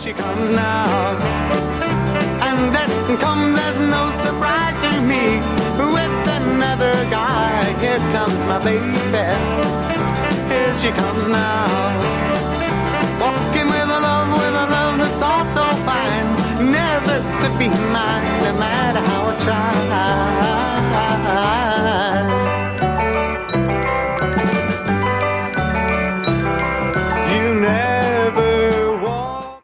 she comes now. And that comes as no surprise to me. With another guy, here comes my baby. Here she comes now.